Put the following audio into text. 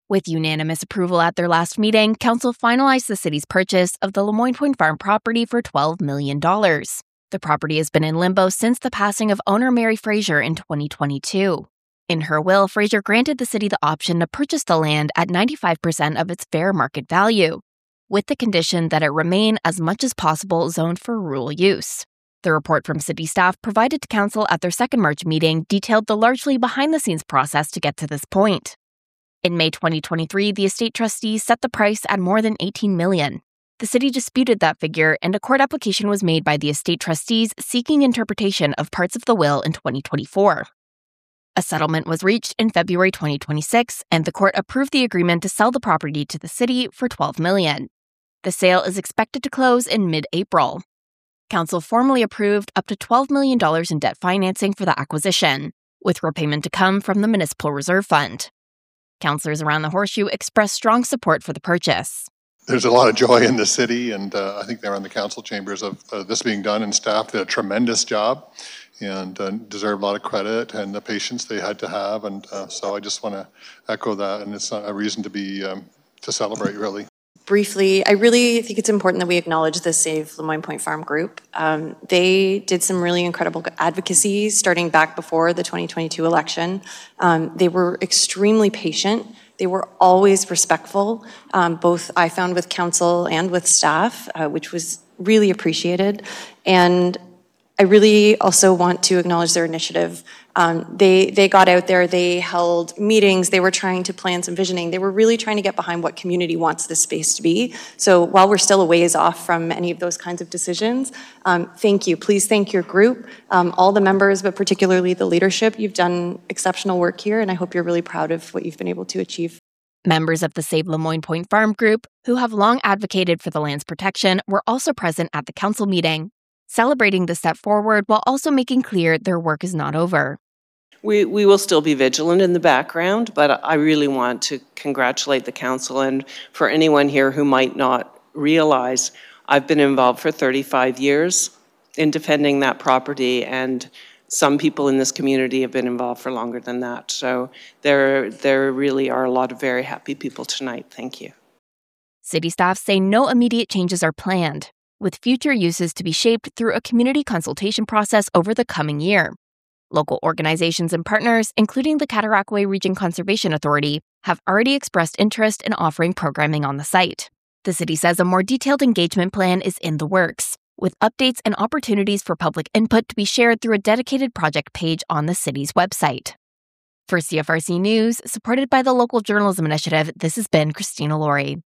With unanimous approval at their last meeting, Council finalized the city's purchase of the Lemoyne Point Farm property for $12 million. The property has been in limbo since the passing of owner Mary Fraser in 2022. In her will, Fraser granted the city the option to purchase the land at 95% of its fair market value, with the condition that it remain as much as possible zoned for rural use. The report from city staff provided to Council at their second March meeting detailed the largely behind-the-scenes process to get to this point. In May 2023, the estate trustees set the price at more than $18 million. The city disputed that figure, and a court application was made by the estate trustees seeking interpretation of parts of the will in 2024. A settlement was reached in February 2026, and the court approved the agreement to sell the property to the city for $12 million. The sale is expected to close in mid-April. Council formally approved up to $12 million in debt financing for the acquisition, with repayment to come from the Municipal Reserve Fund. Councillors around the Horseshoe expressed strong support for the purchase. There's a lot of joy in the city, and I think they're in the council chambers of this being done, and staff did a tremendous job and deserve a lot of credit and the patience they had to have, and so I just want to echo that, and it's a reason to celebrate, really. Briefly, I really think it's important that we acknowledge the Save Lemoyne Point Farm group. They did some really incredible advocacy starting back before the 2022 election. They were extremely patient. They were always respectful, both I found with council and with staff, which was really appreciated. And I really also want to acknowledge their initiative. They got out there, they held meetings, they were trying to plan some visioning. They were really trying to get behind what community wants this space to be. So while we're still a ways off from any of those kinds of decisions, thank you. Please thank your group, all the members, but particularly the leadership. You've done exceptional work here, and I hope you're really proud of what you've been able to achieve. Members of the Save Lemoyne Point Farm group, who have long advocated for the land's protection, were also present at the council meeting, celebrating the step forward while also making clear their work is not over. We will still be vigilant in the background, but I really want to congratulate the council, and for anyone here who might not realize, I've been involved for 35 years in defending that property, and some people in this community have been involved for longer than that. So there really are a lot of very happy people tonight. Thank you. City staff say no immediate changes are planned, with future uses to be shaped through a community consultation process over the coming year. Local organizations and partners, including the Cataraqui Region Conservation Authority, have already expressed interest in offering programming on the site. The city says a more detailed engagement plan is in the works, with updates and opportunities for public input to be shared through a dedicated project page on the city's website. For CFRC News, supported by the Local Journalism Initiative, this has been Christina Laurie.